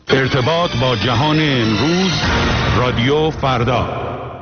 ارتباط با جهان امروز، رادیو فردا.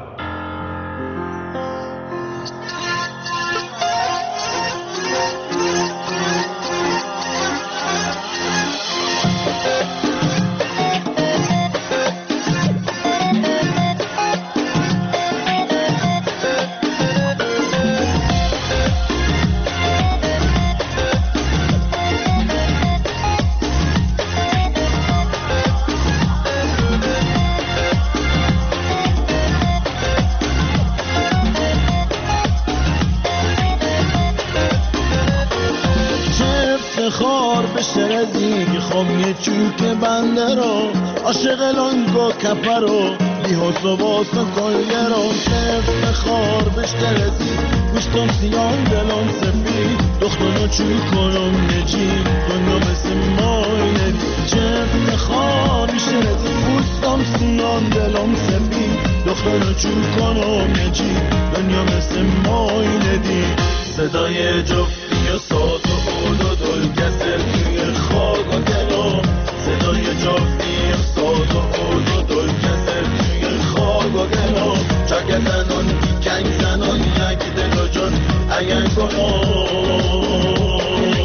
عاشق لانگو کپرو لیهاس و واسا کلگرم سفت خار بشترزی گوشتم سیان دلان سفید دختانو چوی کنم نجی دنیا مثل مای ندی چفت خار بشترزی گوشتم سیان دلان سفید دختانو چوی کنم نجی دنیا مثل مای ندی صدای جفتی و ساز و عود و دل کسر توی خاک و دلم صدای جفتی و ساز و عود و دل کسر توی خاک و دلم چکه زنان کنگ زنان یک دل و جان اگر کنم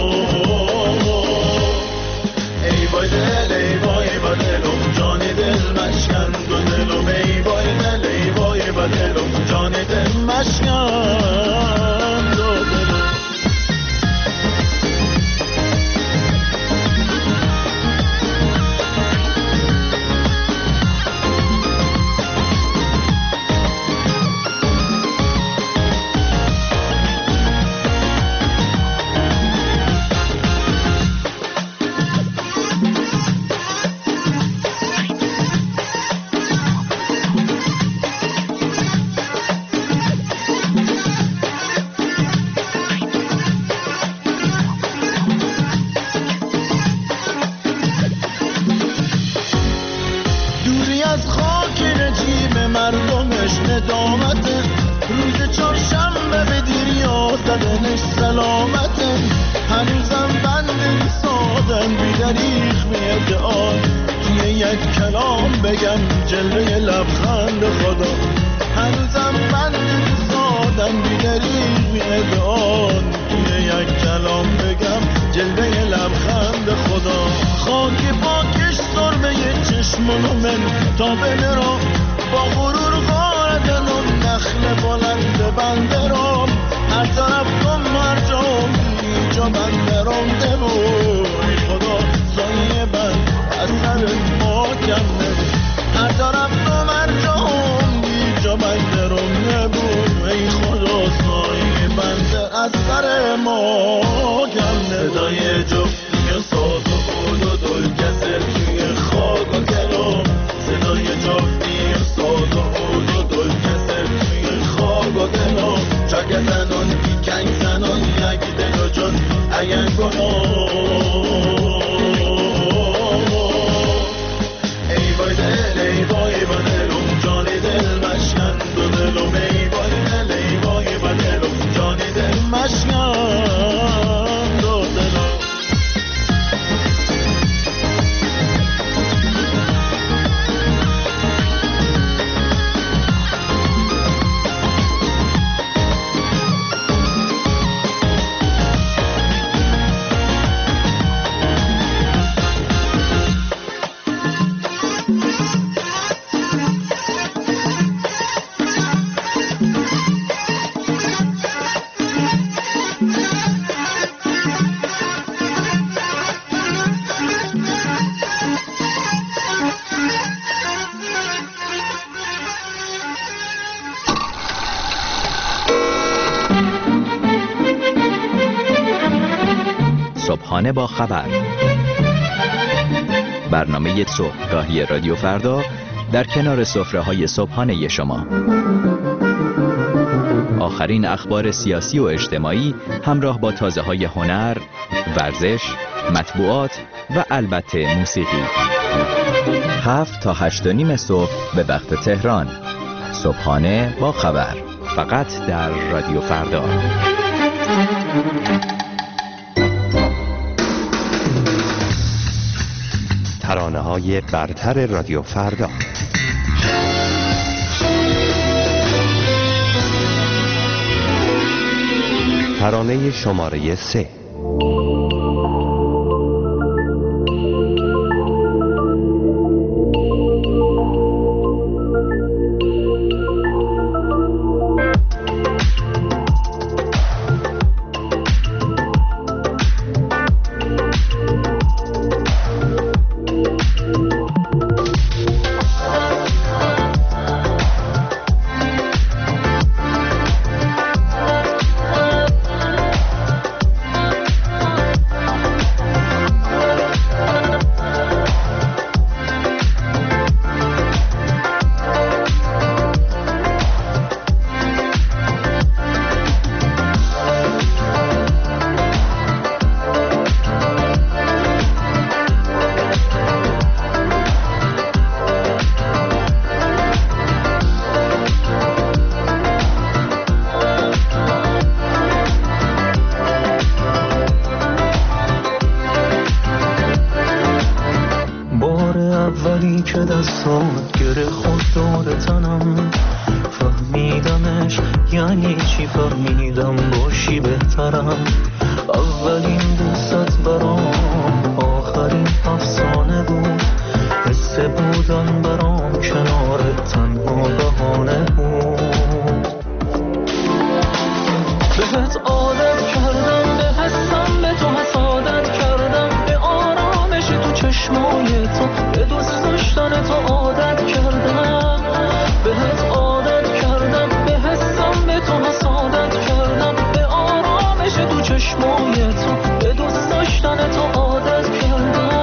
ای بای دل ای با دلم جان دل مشکن دو دلم ای بای دل ای با دلم جان دل مشکن دو دلم صبحانه با خبر، برنامه صبحگاهی رادیو فردا در کنار سفره‌های صبحانه شما. آخرین اخبار سیاسی و اجتماعی همراه با تازه‌های هنر، ورزش، مطبوعات و البته موسیقی. 7 تا 8:30 صبح به وقت تهران. صبحانه با خبر، فقط در رادیو فردا. ترانه‌های برتر رادیو فردا. ترانه شماره 3. که دستات گره خود داره تنم، فهمیدمش یعنی چی، فهمیدم باشی بهترم. اولین دوست برام آخرین افسانه بود، حس بودن برام کنارت تنها بهانه بود. بهت عادت کردم، به حسم به تو حسادت کردم، به آرامش تو چشمای تو، به دوست داشتن تو عادت کردم. بهت عادت کردم، به حسم به تو حسادت کردم، به آرامش تو چشمای تو، به دوست داشتن تو عادت کردم.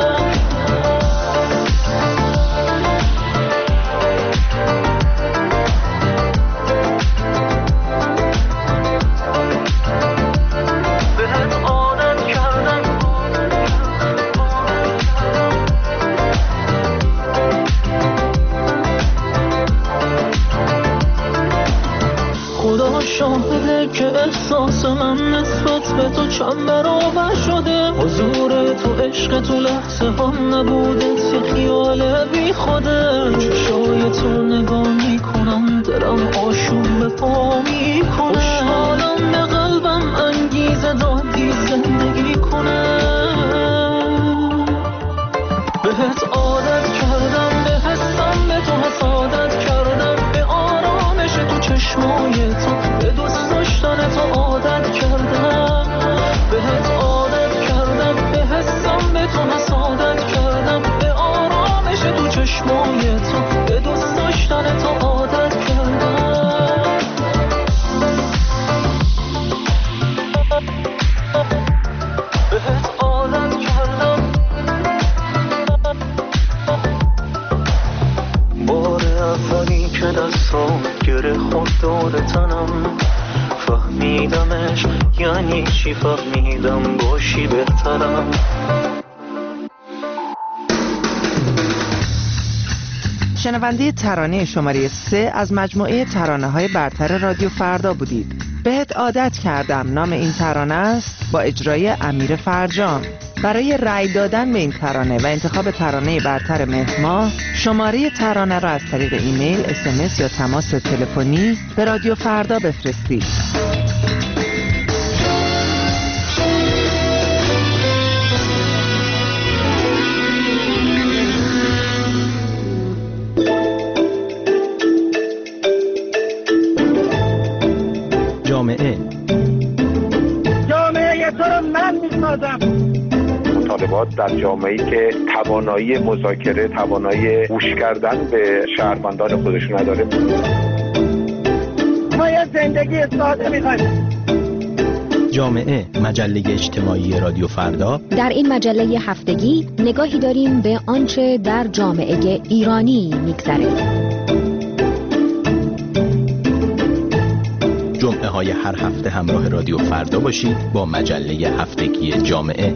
شاهده که احساس من نسبت به تو چند برابر شده، حضور تو عشق تو لحظه هم نبوده، یه خیال بی خوده. چشای تو نگاه میکنم، دلم آشوب به پا میکنه، خوشحالم به قلبم انگیزه دادی زندگی کنه. بهت عادت کردم، به حسم به تو حسادت کردم، به آرامش تو چشمای تو، به دوست داشتن تو عادت کردم. بهت عادت کردم، به حسم به تو حسادت کردم، به آرامش تو چشمای تو، به دوست داشتن تو عادت کردم. بهت عادت کردم. بار اولی که دستام گره خود داره تنم، فهمیدمش یعنی چی، فهمیدم باشی بهترم. شنونده ترانه شماره 3 از مجموعه ترانه‌های برتر رادیو فردا بودید. بهت عادت کردم نام این ترانه است، با اجرای امیر فرجام. برای رأی دادن به این ترانه و انتخاب ترانه برتر مهر ماه، شماره ترانه را از طریق ایمیل، SMS یا تماس تلفنی به رادیو فردا بفرستید. جامعه تو رو من میسازم. مطالبات در جامعه‌ای که توانایی مذاکره، توانایی گوش کردن به شهروندان خودشون نداره. ما یه زندگی ساده می‌خوایم. جامعه، مجله اجتماعی رادیو فردا. در این مجله هفتگی نگاهی داریم به آنچه در جامعه ایرانی می‌گذره. جمعه های هر هفته همراه رادیو فردا باشید با مجله هفتگی جامعه.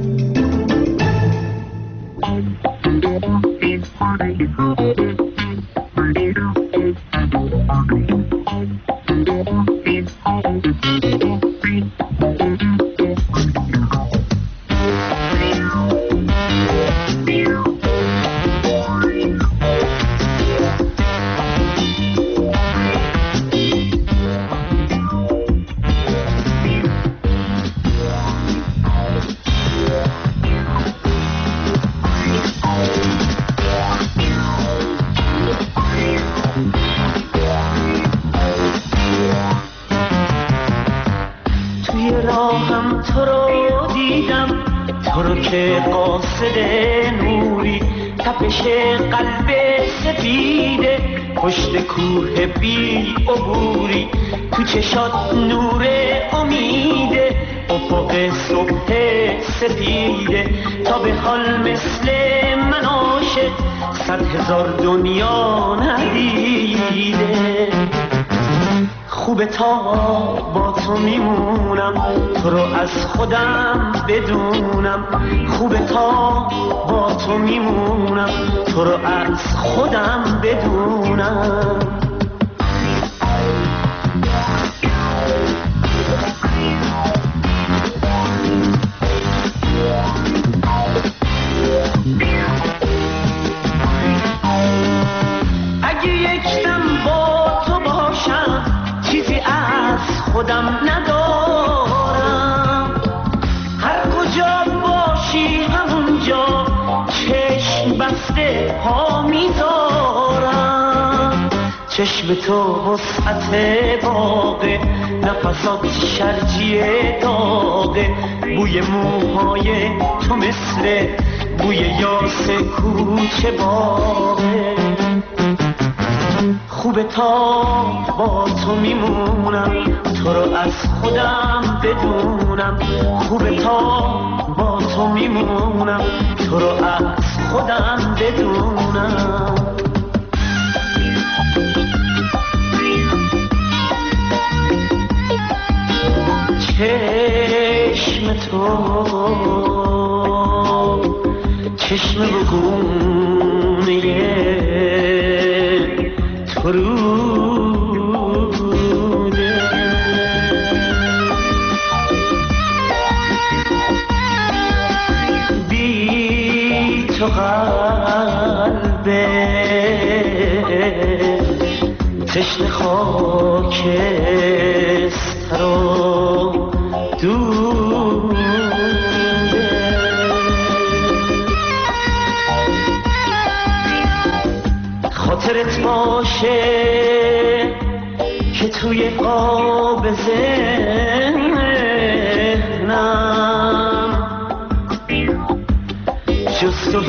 قاصد نوری، تپش قلب سفیده پشت کوه بی عبوری، تو چشات نور امیده افق صبح سفیده، تا به حال مثل من عاشق 100,000 دنیا ندیده. خوبه تا با تو میمونم، تو رو از خودم بدونم. خوبه تا با تو میمونم، تو رو از خودم بدونم. اگه یک دم با تو باشم چیزی از خودم ندارم، هر کجا باشی همونجا چشم بسته پا میذارم. چشم تو وسعت باغه، نفسات شرجی داغه، بوی موهای تو مثل بوی یاس کوچه باغه. خوبه تا با تو میمونم، تو رو از خودم بدونم. خوبه تا با تو میمونم، تو رو از خودم بدونم. چشم تو چشم بگونه تو روده، بی تو قلبه تشنه خاکستر و دوده. خاطرت باشه که توی قاب ذهنم جز تو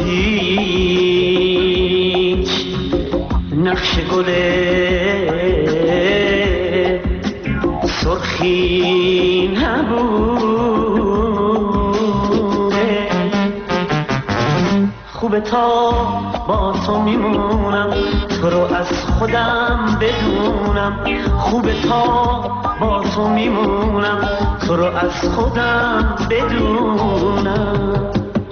هیچ نقش گل سرخی نبوده. خوبه تا با تو میمونم، تو رو از خودم بدونم. خوبه تا با تو میمونم، تو رو از خودم بدونم.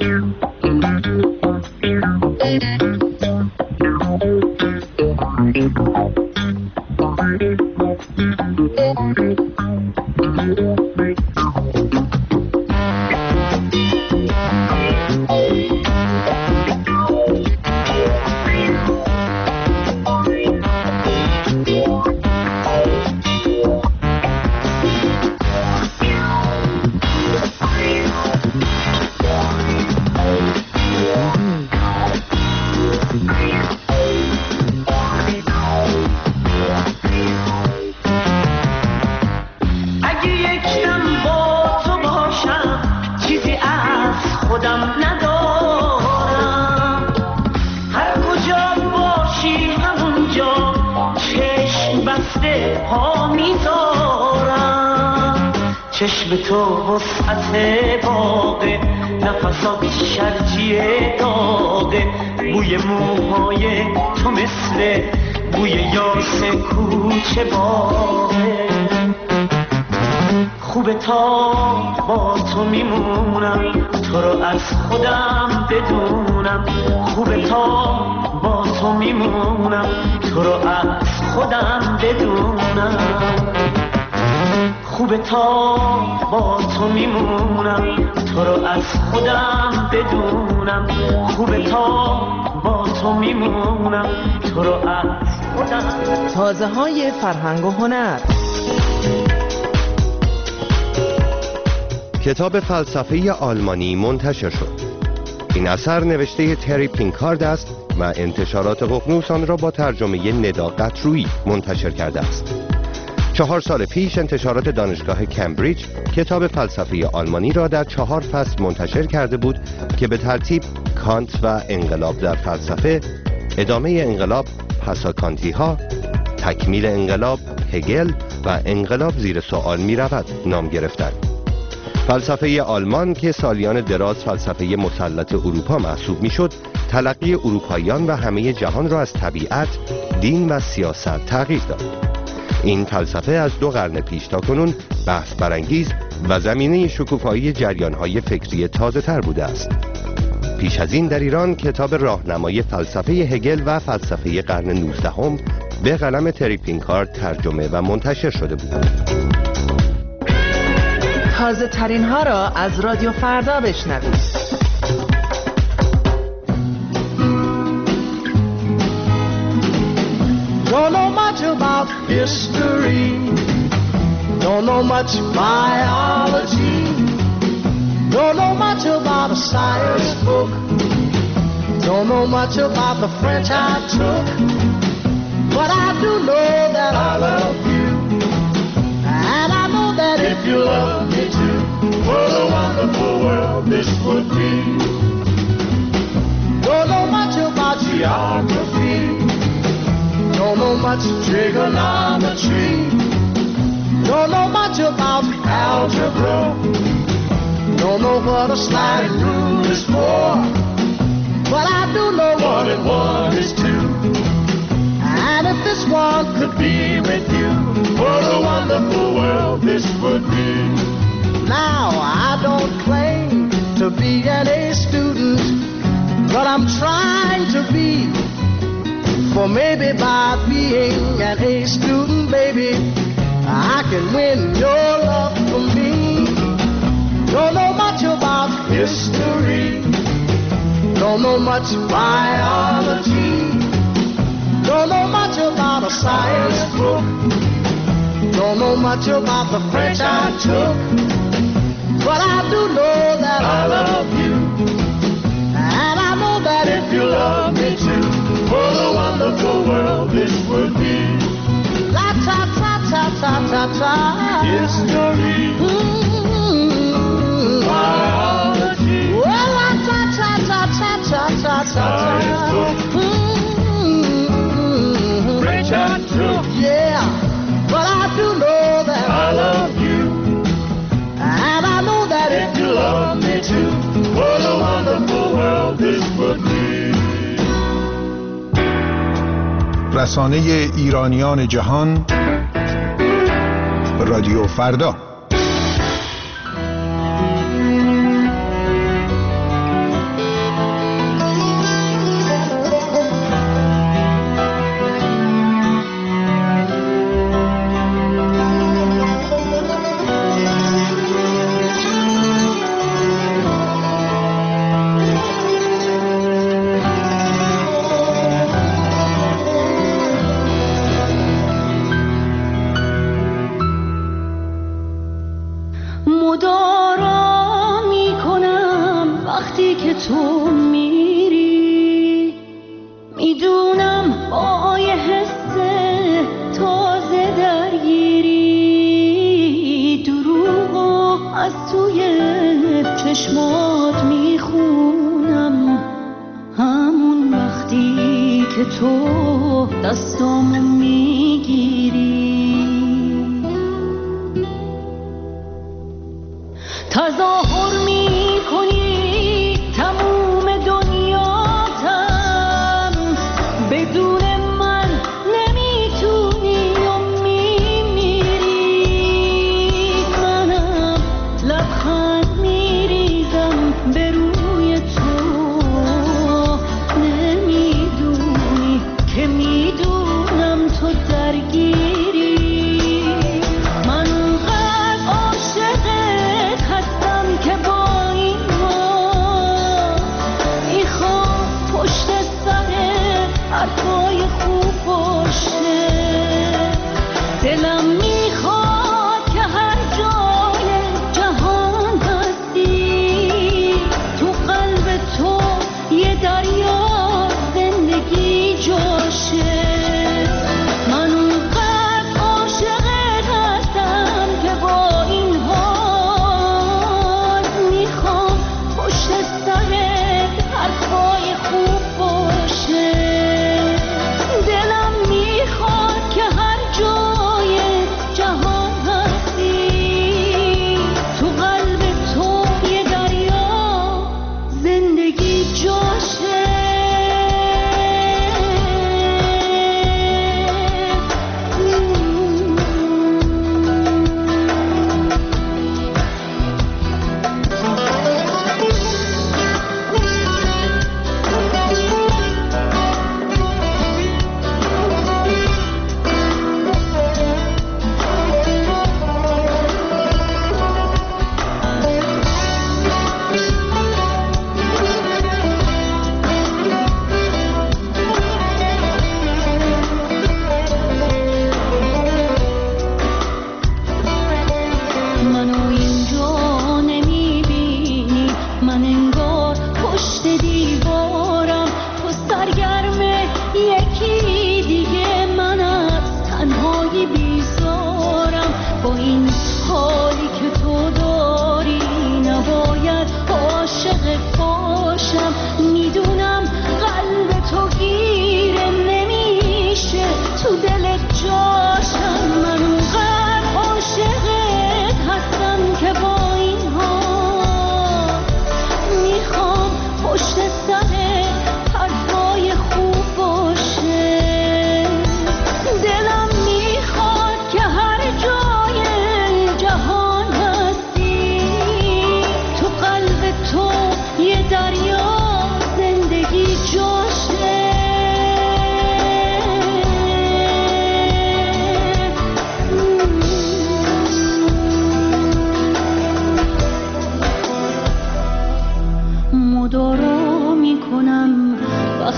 چشم تو وسعت باغه، نفسات شرجی داغه، بوی موهای تو مثل بوی یاس کوچه باغه. خوبه تا با تو میمونم، تو رو از خودم بدونم. خوبه تا با تو میمونم، تو رو از خودم بدونم. خوبه تا با تو میمونم، تو رو از خودم بدونم. خوبه تا با تو میمونم، تو رو از خودم. تازه های فرهنگ و هنر. کتاب فلسفه آلمانی منتشر شد. این اثر نوشته تری پینکارد است و انتشارات ققنوس آن را با ترجمه ندا قطرویی منتشر کرده است. 4 سال پیش انتشارات دانشگاه کمبریج کتاب فلسفه آلمانی را در 4 فصل منتشر کرده بود که به ترتیب کانت و انقلاب در فلسفه، ادامه انقلاب پساکانتی ها، تکمیل انقلاب هگل و انقلاب زیر سوال می رود نام گرفتند. فلسفه آلمان که سالیان دراز فلسفه مسلط اروپا محسوب می شد، تلقی اروپاییان و همه جهان را از طبیعت، دین و سیاست تغییر داد. این فلسفه از 2 قرن پیش تا کنون بحث برانگیز و زمینه شکوفایی جریان‌های فکری تازه‌تر بوده است. پیش از این در ایران کتاب راهنمای فلسفه هگل و فلسفه قرن 19 به قلم تری پینکارد ترجمه و منتشر شده بود. تازه ترین ها را از رادیو فردا بشنوید. Don't know much about history, don't know much biology, don't know much about a science book, don't know much about the French I took, but I do know that I love you, and I know that if you love me too, what a wonderful world this would be. Don't know much about geography, don't know much trigonometry, don't know much about algebra, don't know what a sliding rule is for, but I do know 1 and 1 is 2. And if this one could be with you, what a wonderful world this would be. Now I don't claim to be an A student, but I'm trying to be. For maybe by being an A student, baby, I can win your love for me. Don't know much about history, don't know much biology, don't know much about a science book, don't know much about the French I took, but I do know that I love you, and I know that if you love me too, what a wonderful world this would be. La ta ta ta ta ta ta. History. Biology. Well, la ta ta ta ta ta ta ta ta. French I took. Yeah, but I do know that I love you, and I know that if you love me too, what a wonderful world this would be. رسانه ایرانیان جهان، رادیو فردا. تو میری، میدونم با یه حس تازه درگیری، دروغو از توی چشمات میخونم، همون وقتی که تو دستامو میگیری، تظاهر میکنی تموم دنیاتم، بدون من نمیتونی و میمیری، منم لبخند میریزم به روی تو، نمیدونی که میدونم تو درگیری، من اونقدر عاشقت هستم که با این میخوام پشت سر حرفای خوب باشه، دلم میخواد که هر جای جهان هستی، تو قلب تو یه دریا زندگی جاشه، من اونقدر عاشقت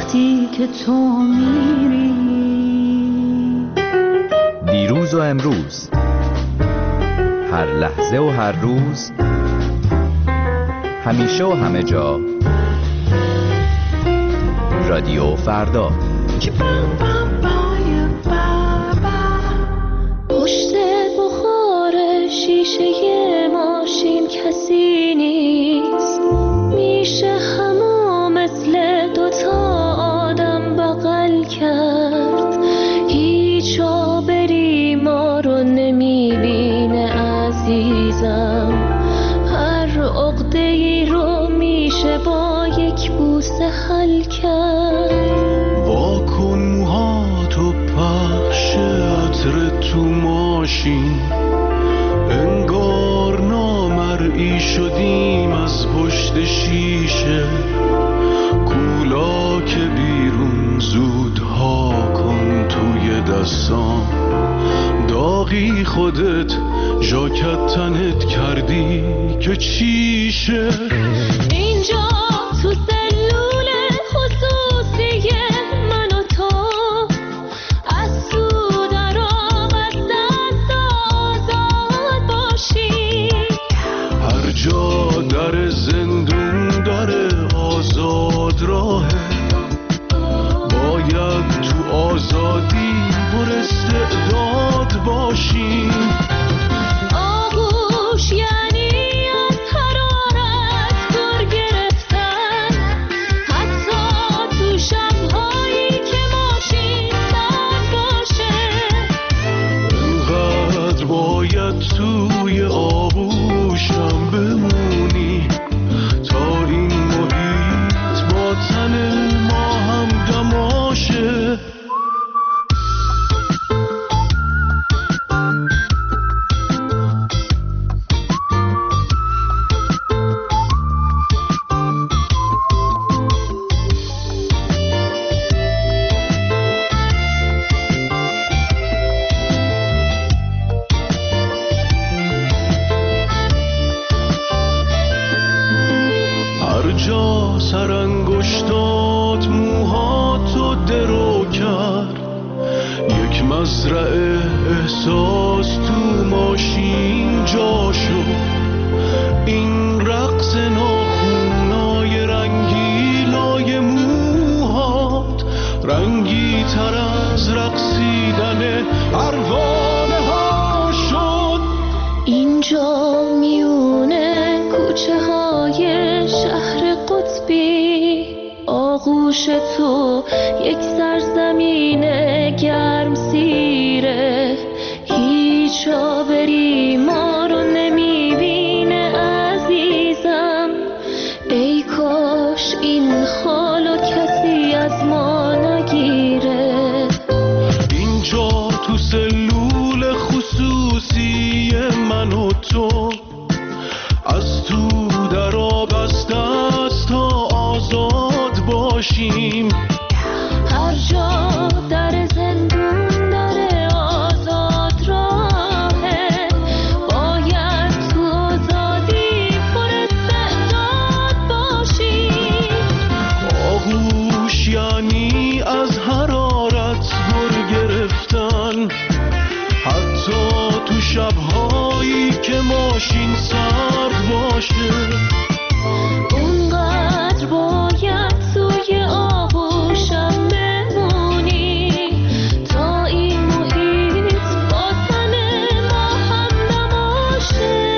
وقتی که تو میری. دیروز و امروز، هر لحظه و هر روز، همیشه و همه جا، رادیو فردا. پشت بخار شیشه ماشین کسی نیست، میشه همو مثل دوتا آدم بغل کرد. هیچ آبری ما رو نمیبینه عزیزم، هر عقده‌ای رو میشه با یک بوسه حل کرد. واکن موهاتو پخش عطر تو ماشین، انگار نامرئی شدیم از پشت شیشه. کولا که بیرون زودها کن توی دستام، داغی خودت ژاکت تنت کردی که چیشه. اینجا تو سلول خصوصی من و تو، از تو در آب از دست آزاد باشی. هر جا در زندون داره آزاد راهه، باید تو آزادی پر استعداد باشیم. آغوش یعنی از حرارت دور گرفتن، حتی تو شب‌هایی که ماشین سرد باشه. اینقدر باید توی آغوشم بمونی تا این محیط با تن ما هم دماشه. هر جا سرانگشتات موهاتو درو کرد، یک مزرعه احساس تو ماشین جا شد. این رقص ناخونای رنگیلای موهات رنگی تر از رقصیدن پروانه ها شد. اینجا میونه کوچه های شهر قطبی، آغوش تو یک سرزمین گرم سیره. هیچ آبری ما رو نمیبینه عزیزم، ای کاش این حالو کسی از ما نگیره. اینجا تو سلول خصوصی من و تو، از تو در آب از دست تا آزاد باشیم. هر جا در زندون داره آزاد راهه، باید تو آزادی پر استعداد باشیم. آغوش یعنی از حرارت گر گرفتن، حتی تو شب‌هایی که ماشین سرد باشه. اونقدر باید توی آغوشم بمونی تا این محیط با تن ما هم نباشه.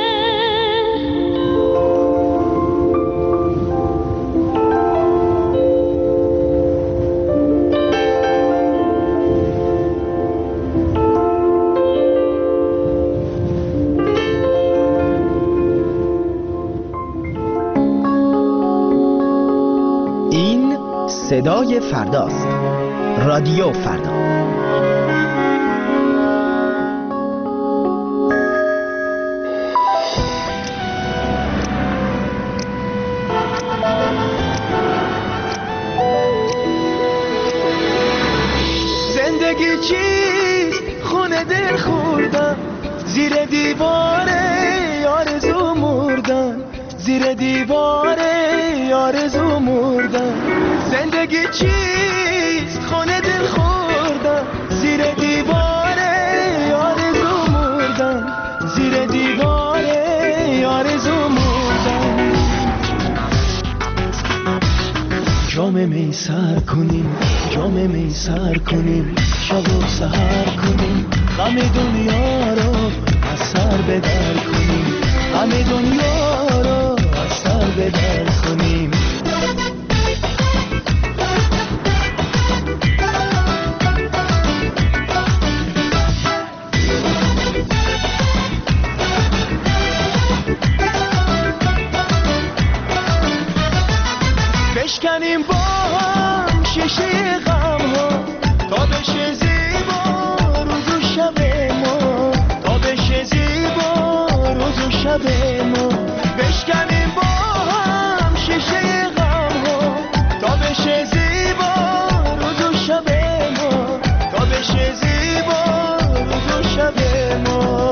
صدای فرداست. رادیو فردا. زندگی چیست؟ خونه دل خوردم، زیر دیواره آرزو مردم، زیر دیوار آرزو مردم. زندگی چیست خونه دل خوردم، زیر دیوار آرزو مردم، زیر دیوار آرزو مردم. جام می سر کنیم، جام می سر کنیم، شب و سحر کنیم، غم دنیا رو از سر به در کنیم، غم دنیا رو از سر به در کنیم. بشکنیم با هم شیشه غم ها تا بشه زیبا روز و شب ما، تا بشه زیبا روز و شب ما. بشکنیم با هم شیشه غم ها تا بشه زیبا روز و شب ما، تا بشه زیبا روز و شب ما.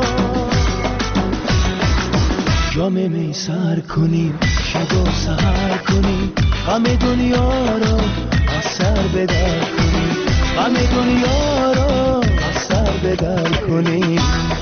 جام می سر کنیم، شب و سحر کنیم، غم دنیا رو از سر به در کنیم، غم دنیا رو از سر به در کنیم.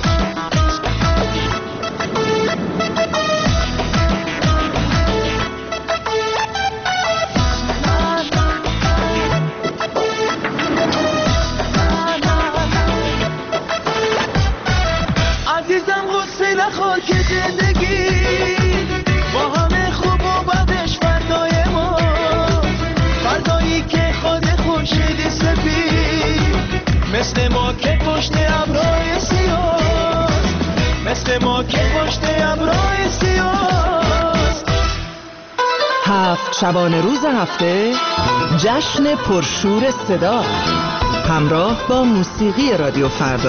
عزیزم غصه نخور که زندگی با همه خوب و بدش فردای ما، فردایی که خود خورشید سفید مثل ما که پشت ابرهای سیاه، مثل ما که پشت ابرهای سیاه. 7 شبانه روز هفته جشن پرشور صدا همراه با موسیقی رادیو فردا.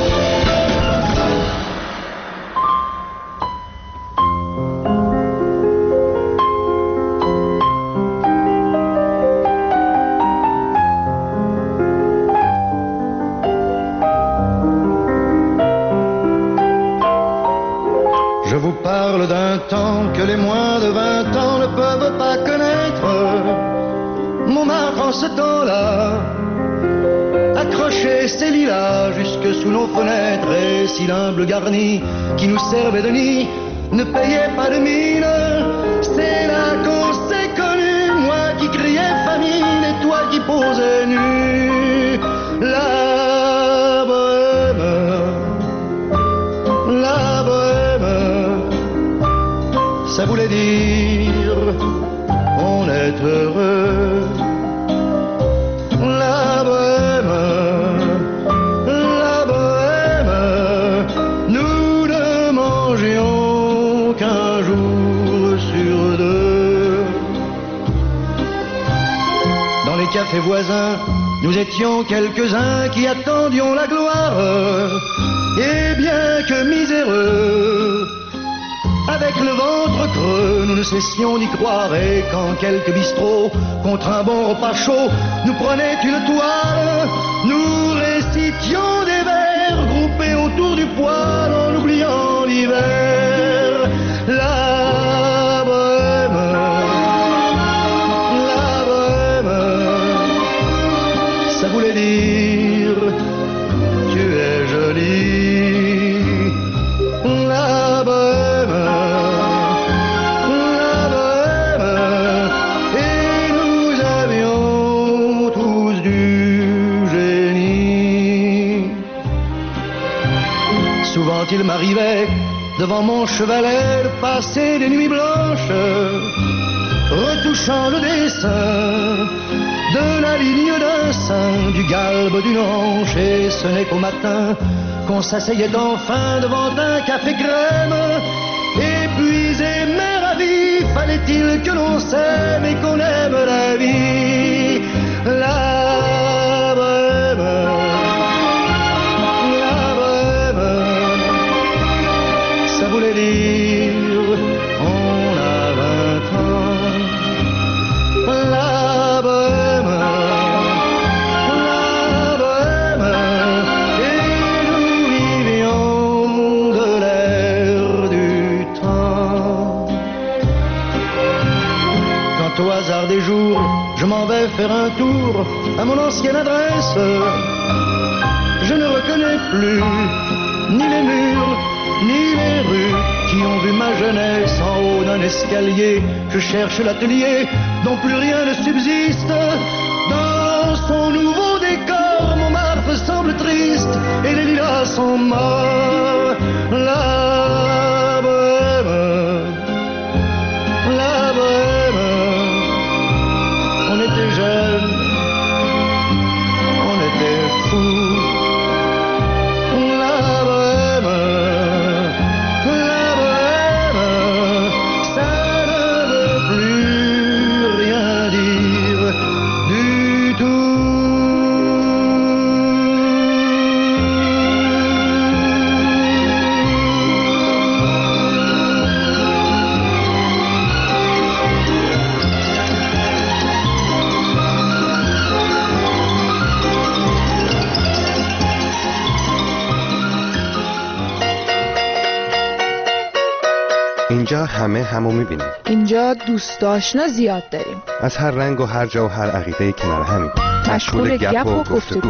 Je vous parle d'un temps que les moins de 20 ans ne peuvent pas connaître. Montmartre en ce temps-là accrochait ses lilas jusque sous nos fenêtres, et si l'humble garni qui nous servait de nid ne payait pas de mine, c'est là qu'on s'est connus, moi qui criais famine et toi qui posais nu. La ça voulait dire on est heureux. La bohème, nous ne mangions qu'un jour sur deux. Dans les cafés voisins, nous étions quelques-uns qui attendions la gloire. Et bien que miséreux, avec le ventre creux, nous ne cessions d'y croire. Et quand quelques bistrots, contre un bon repas chaud, nous prenaient une toile, nous récitions des vers groupés autour du poêle en oubliant l'hiver. La bohème, ça voulait dire tu es jolie. La bohème, et nous avions tous du génie. Souvent il m'arrivait devant mon chevalet de passer des nuits blanches, retouchant le dessin de la ligne d'un sein, du galbe d'une hanche, et ce n'est qu'au matin qu'on s'asseyait enfin devant un café crème. Épuisé mais ravi, fallait-il que l'on s'aime et qu'on aime la vie. La bohème, ça voulait dire on a 20 ans. La bohème, et nous vivions de l'air du temps. je m'en vais faire un tour à mon ancienne adresse. Je ne reconnais plus ni les murs, ni les rues qui ont vu ma jeunesse en haut d'un escalier. Je cherche l'atelier dont plus rien ne subsiste. Dans son nouveau décor, Montmartre semble triste et les lilas sont morts. La bohème, on était jeunes, on était fous. La bohème, ça ne veut plus rien dire du tout. اینجا همه همو میبینیم. اینجا دوست آشنا زیاد داریم. از هر رنگ و هر جا و هر عقیده کنار همیم. مشغول گپ و گفتگو.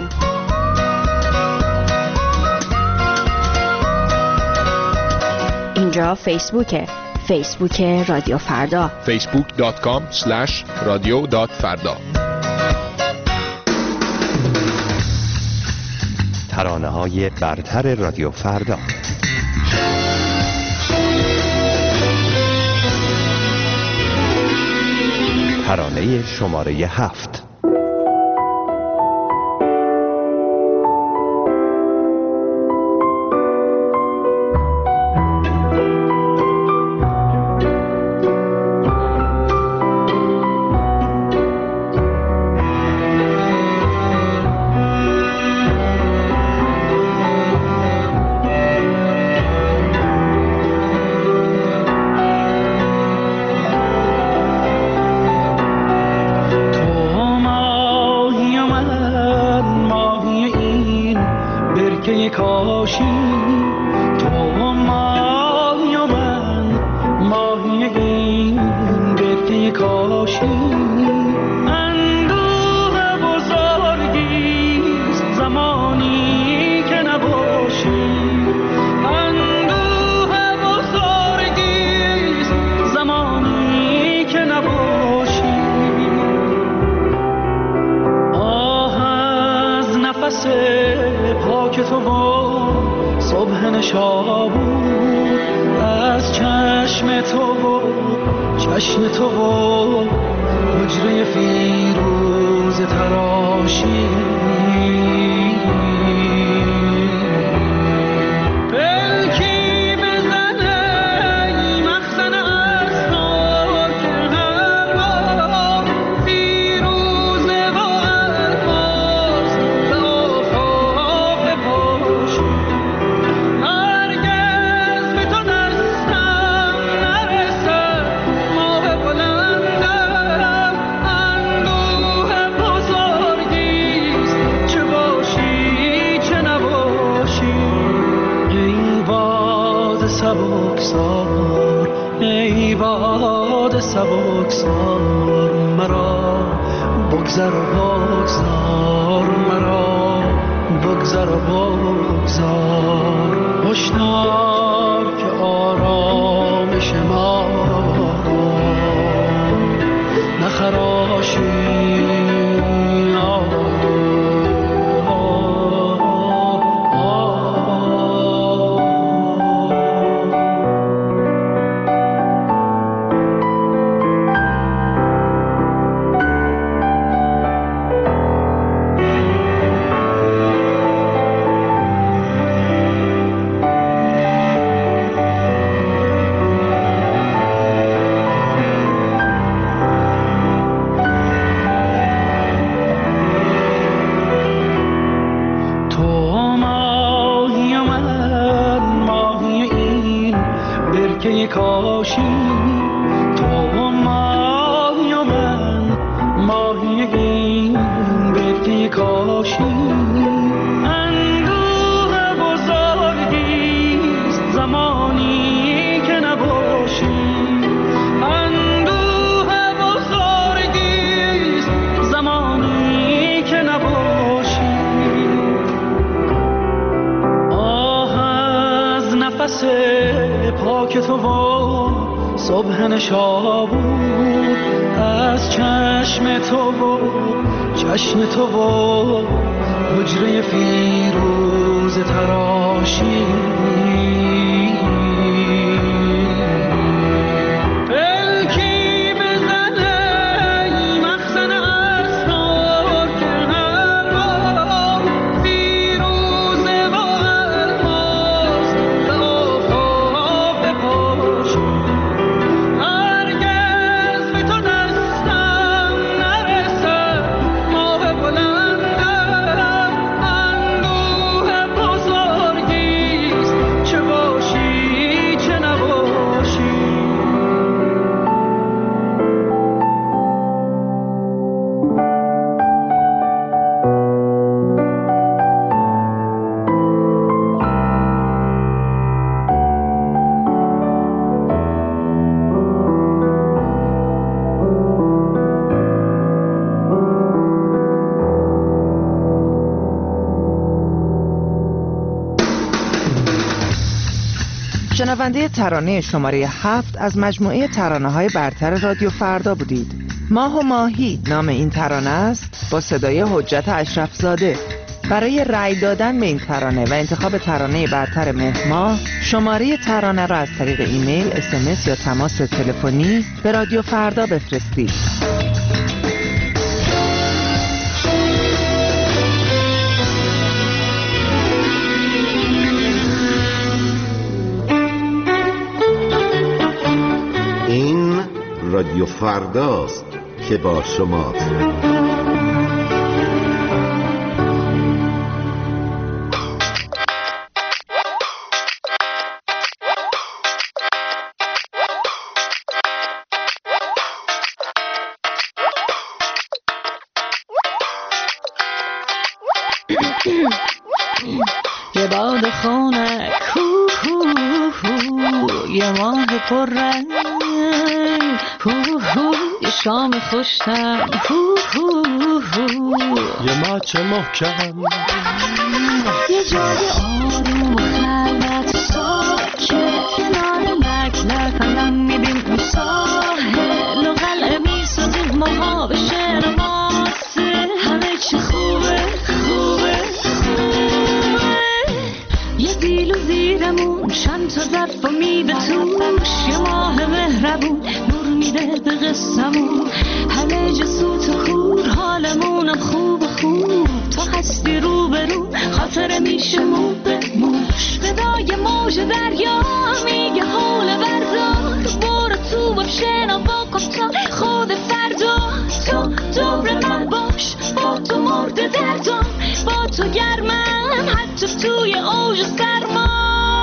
اینجا فیسبوکه. فیسبوک رادیو فردا. facebook.com/radio.farda. ترانه‌های برتر رادیو فردا. ترانه شماره 7. خاک تو و صبح نشابور، از چشم تو و چشم تو و حجره فیروز تراشی، شنونده ترانه شماره 7 از مجموعه ترانه‌های برتر رادیو فردا بودید. ماه و ماهی نام این ترانه است، با صدای حجت اشرفزاده. برای رأی دادن به این ترانه و انتخاب ترانه برتر مهر ماه، شماره ترانه را از طریق ایمیل، SMS یا تماس تلفنی به رادیو فردا بفرستید. رادیو فرداست که با شماست. یه باد خنک یه ماه پررنگ، یه شام خوشتم، یه ماچ محکم، یه جای آروم و خلوت ساکت، کنار لک لک الان میبینیم ساحل و قلعه میسازیم ماها به شعر ماسه، همه چی خوبه خوبه خوبه، یه بیل و زیرمون چند تا ظرف و میده توش، یه ماه مهربون نور میده به قصمون، همه جسوت و خور حالمونم خوب خوب، تو هستی رو به رو خاطر میشه مو به موش، صدای موج دریا میگه حول بردار، برو تو با شنا با کن تا خود فردا، تو دور من باش، با تو مرده دردم، با تو گرمم حتی توی اوج سرما،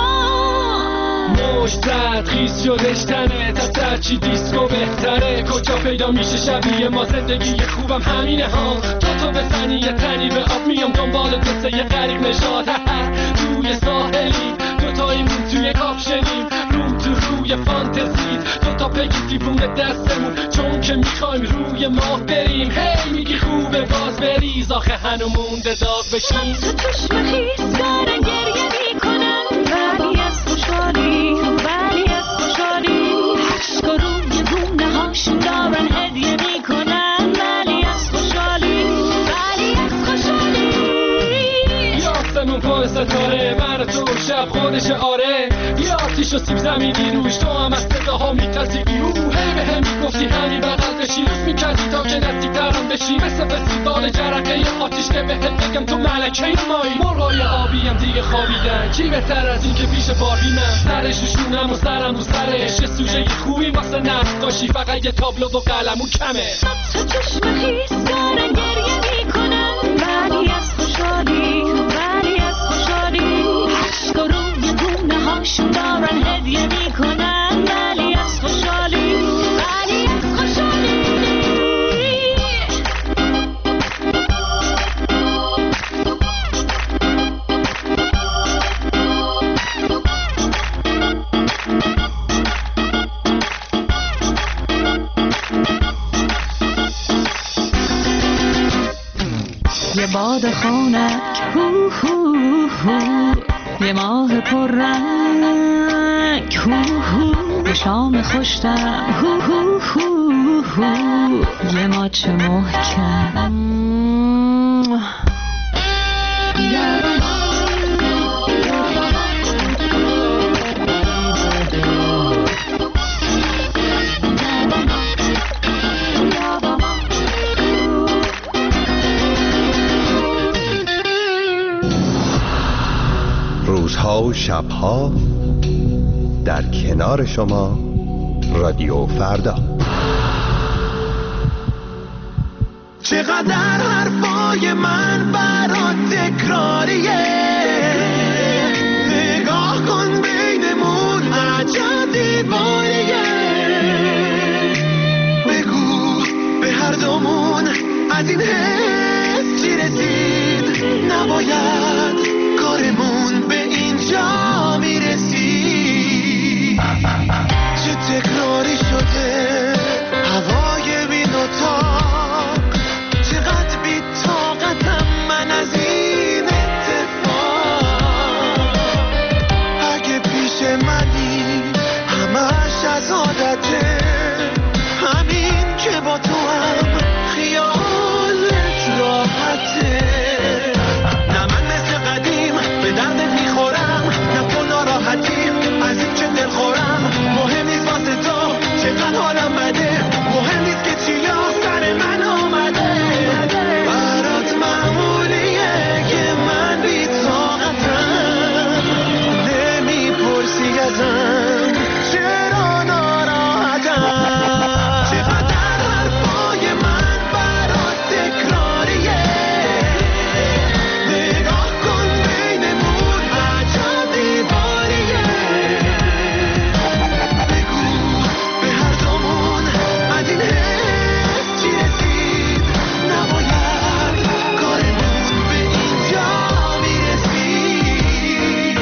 موج زد خیز شدش تنه، از چی دیسکو بهتره، کجا پیدا میشه شبیه ما، زندگی خوبم همینه ها، تو بزنی یه تنی به آب میام دنبال تو یه غریب نشاد، توی ساحلی دوتاییمون توی کاپشنیم، رو تو روی فانتزی دوتا بگی دیوونه دستمون، چون که میخوایم روی ماه بریم، هی میگی خوبه باز بریز، آخه هنو مونده داغ بشیم، تو چشم خیز دارن گریه میکنن، ولی از خوشحالی ولی از خوشحالی، عشق روی گونه هاشون دارن هدیه میکنن، ولی از خوشحالی ولی از خوشحالی، یافتمون پر ستاره من تو شب خودش آره، یه آتیش و سیب زمینی روش، تو هم از صداها میترسی بیرو، هی به هم میگفتی همین بغل بشی، روز میکردی تا که نزدیک ترم بشی، مثل فستیوال جرقه یه آتیش که بهت بگم تو ملکه مایی، مرغای آبی هم دیگه خوابیدن، کی بهتر از این که پیش باربینم، سرش روشونم و سرم رو سرش، یه سوژه خوبی واسه نقاشی، فقط یه تابلو و قلمو کمه، تو چشم خیز دارن گریه میکنن، ولی از خوشحالی ولی از خوشحالی، عشق روی گونه هاشون دارن هدیه میکنن، ولی از خوشحالی ولی از خوشحالی، یه باد خنک یه ماه پررنگ، هو هو شام خوشتم هو هو هو هو یه ماچ محکم روزها و شبها در کنار شما رادیو فردا. چقدر حرفای من برات تکراریه، نگاه کن بینمون عجب دیواریه، بگو به هر دومون از این حس چی رسید، نباید کارمون به اینجا میرسید. چه تکراری شده هوای بین اتاق، چقدر بی طاقتم من از این اتفاق. اگه پیش منی همش از عادته، همین که با تو هم خیالت راحته. نه من مثل قدیم به دردت میخورم، نه تو ناراحتی از این که دل خورم. مهم نیست واسه تو چقدر حالم بده، مهم نیست که چیا سر من آمده. برات معمولیه که من بی طاقتم، نمیپرسی ازم چرا ناراحتم. چقدر حرفای من برات تکراریه، نگاه کن بینمون عجب دیواریه، بگو به هر دومون از این حس چی رسید، نباید کارمون به اینجا میرسید.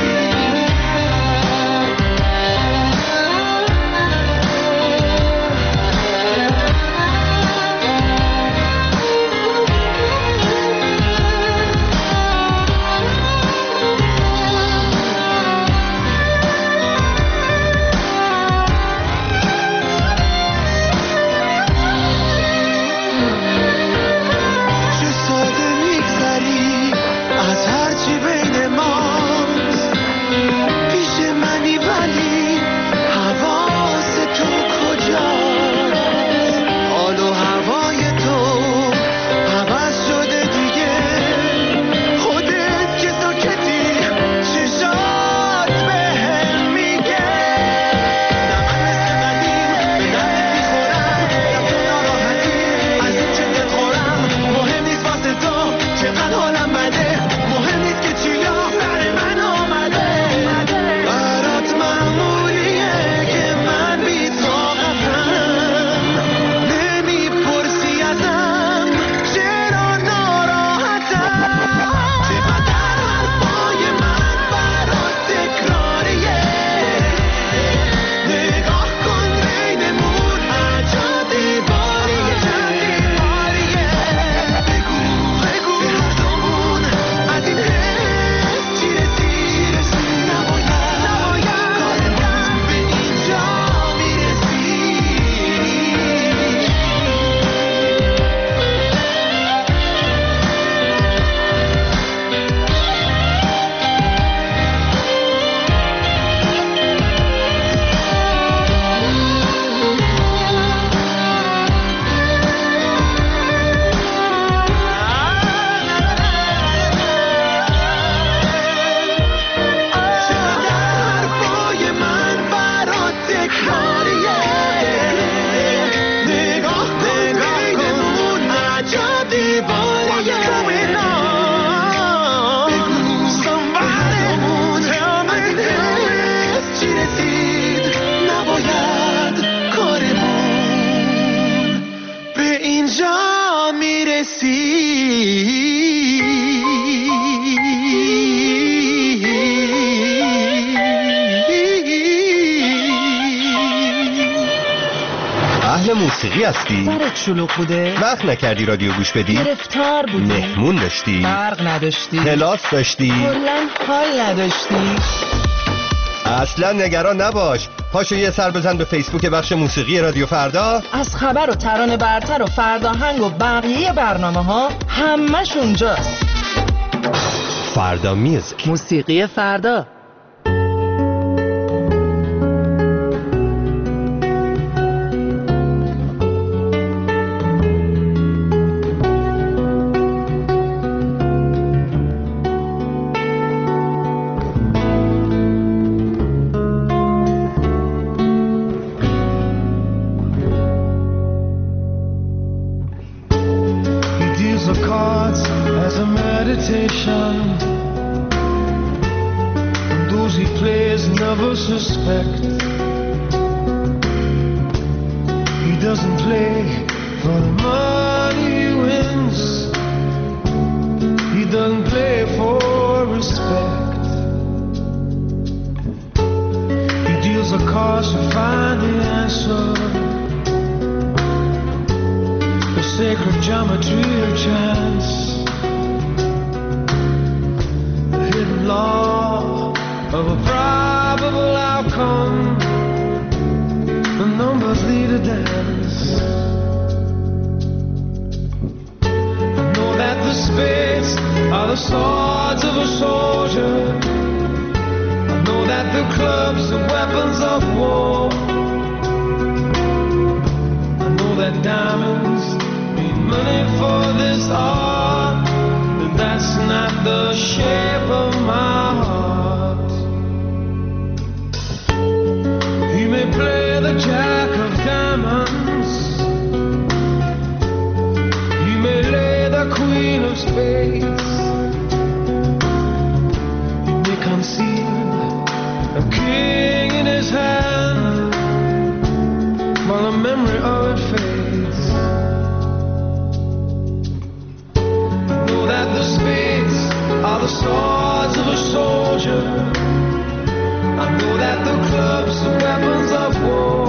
چه ساده میگذری از هرچی بین ماست، پیش منی ولی حواس تو کجاست. حال و هوای تو عوض شده دیگه، خودت که ساکتی چشات بهم میگه. نه من مثل قدیم به دردت میخورم، نه تو ناراحتی از این که دل خورم. مهم نیست واسه تو چقدر حالم بده، مهم نیست که چیا سر من آمده. برات معمولیه که من بی طاقتم، نمیپرسی ازم چرا ناراحتم. چقدر حرفای من برات تکراریه، نگاه کن بینمون عجب دیواریه، بگو به هر دومون از این حس چی رسید، نباید کارمون به اینجا میرسید. چقدر حرفای من برات تکراریه، نگاه کن بینمون عجب دیواریه، بگو به هر دومون از این حس چی رسید، نباید کارمون به اینجا میرسید. اهل موسیقی هستی؟ سرت شلوغ بوده؟ وقت نکردی رادیو گوش بدی؟ گرفتار بودی؟ مهمون داشتی؟ برق نداشتی؟ کلاس داشتی؟ کلن حال نداشتی؟ اصلا نگران نباش. پاشو یه سر بزن به فیسبوک بخش موسیقی رادیو فردا. از خبر و ترانه برتر و فرداهنگ و بقیه برنامه ها همش اونجاست. فردا میوزیک، موسیقی فردا. Suspect he doesn't play for the money he wins. He doesn't play for respect. He deals the cards to find the answer. The sacred geometry of chance, the hidden law of a probable outcome. The numbers lead a dance. I know that the spades are the swords of a soldier. I know that the clubs are weapons of war. I know that diamonds mean money for this art, but that's not the shape of my heart. He may play the jack of diamonds, he may lay the queen of spades, he may conceal a king in his hand while the memory of it fades. I know that the spades are the swords of a soldier. I know that the clubs are weapons of war.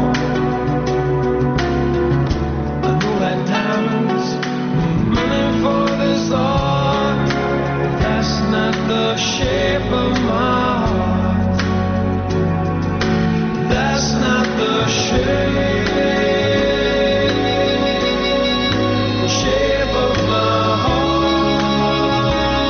I know that diamonds mean money for this art, but that's not the shape of my heart. That's not the shape of my heart.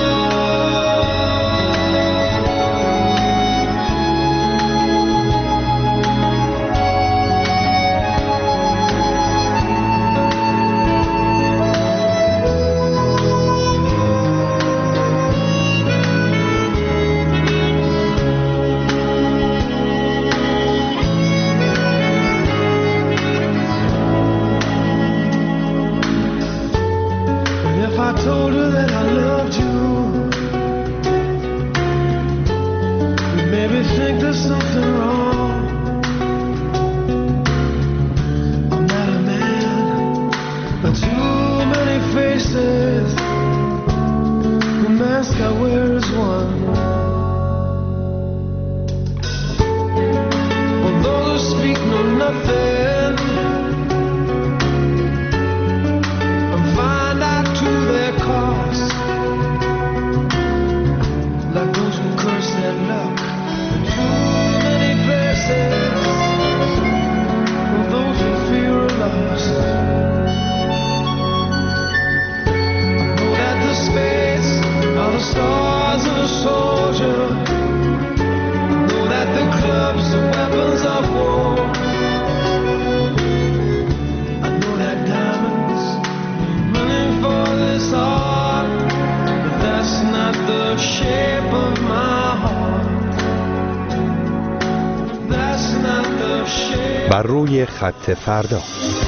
I told her that I loved you, you made me think there's something wrong. I'm not a man, but too many faces. The mask I wear is one. Although they speak know nothing, and find out to their cost, like those who curse their luck in too many places, or those who fear are lost. I know that the spades are the stars of a soldier. I know that the clubs are weapons of war. I know that diamonds mean money for this art, but that's not the shape of my heart. That's not the shape. بر روی خط فردا.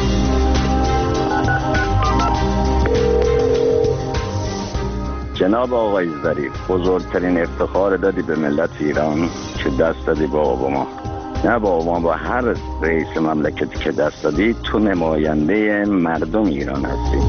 جناب آقای ظریف، بزرگترین افتخار دادی به ملت ایران که دست دادی با اوباما. نه با اوباما، با هر رئیس مملکتی که دست دادی، تو نماینده مردم ایران هستی.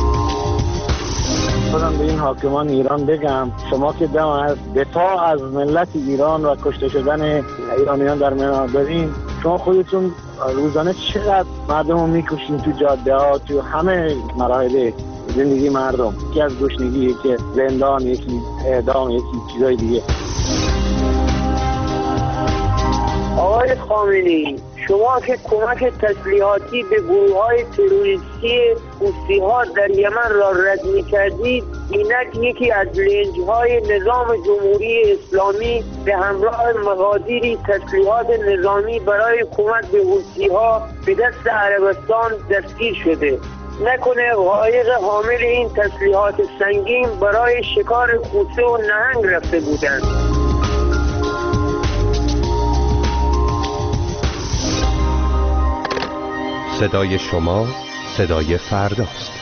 خودم به این حاکمان ایران بگم شما که دم از دفاع از ملت ایران و کشته شدن ایرانیان در میان دارین، شما خودتون روزانه چقدر مردم رو میکشین تو جاده ها، تو همه مراحل زندگی مردم، یکی از گشنگی، یکی زندان، یکی اعدام، یکی چیزای دیگه. آقای خامنه‌ای، شما که کمک تسلیحاتی به گروه‌های تروریستی حوثی‌ها در یمن را رد می‌کردید، اینک یکی از لنج‌های نظام جمهوری اسلامی به همراه مقادیری تسلیحات نظامی برای کمک به حوثی‌ها به دست عربستان دستگیر شده. نکنه قایق حامل این تسلیحات سنگین برای شکار کوسه و نهنگ رفته بودند. صدای شما صدای فرداست.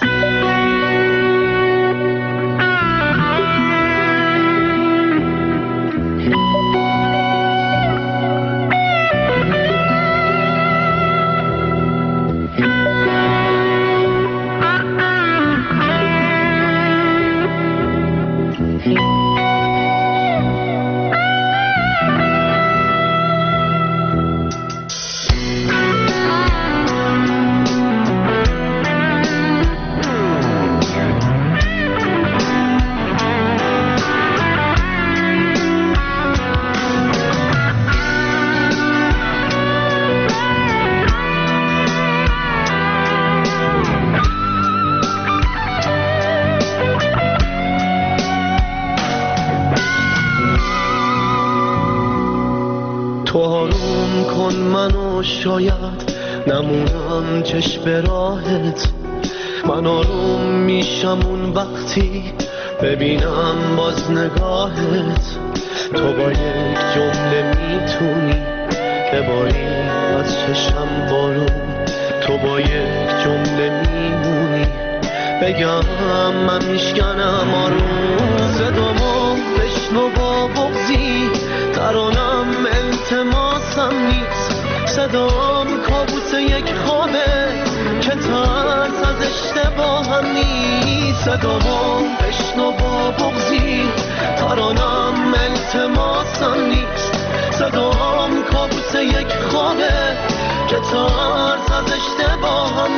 شاید نمونم چشم راهت، من آروم میشم اون وقتی ببینم باز نگاهت. تو با یک جمله میتونی بباری از چشم بارون، تو با یک جمله میمونی بگم من میشکنم آروم. صدامو بشنو با بغضی، ترانم التماسم نیست، صدام کابوس یک خوابه که ترس از اشتباهم نیست. صدامو بشنو با بغضی، ترانم التماسم نیست، صدام کابوس یک خوابه که ترس از اشتباهم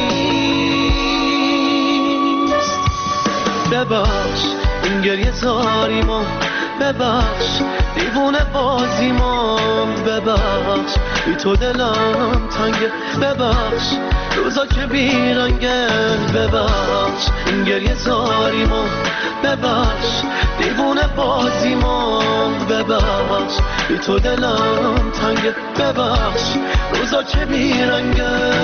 نیست. ببخش این گریه زاریمو، ببخش دیوونه بازیمو، ببخش بی تو دلم تنگه، ببخش روزا که بیرنگه، ببخش این گریه زاریمو، ببخش دیوونه بازیمو، ببخش بی تو دلم تنگه، ببخش روزا که بیرنگه.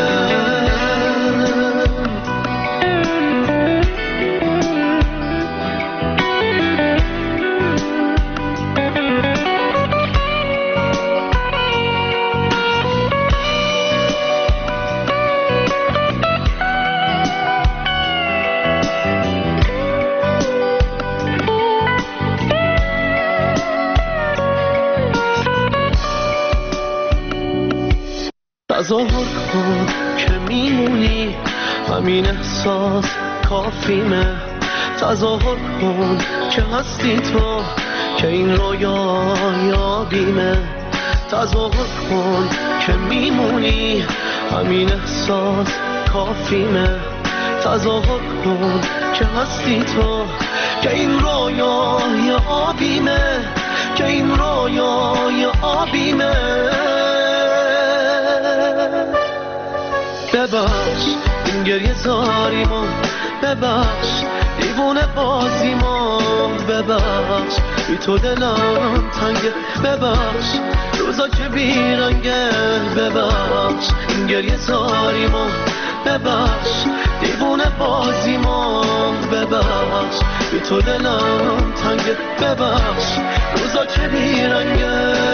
تظاهر کن که میمونی، همین احساس کافیمه. تظاهر کن که هستی تو، که این رویا یادیمه. تظاهر کن که میمونی، همین احساس کافیمه. تظاهر کن که هستی تو، که این رویا آبیمه، که این رویا آبیمه. ببخش این گریه زاریمو، ببخش دیوونه بازیمو، ببخش بی تو دلم تنگه، ببخش روزا که بیرنگه، ببخش این گریه زاریمو، ببخش دیوونه بازیمو، ببخش بی تو دلم تنگه، ببخش روزا که بیرنگه.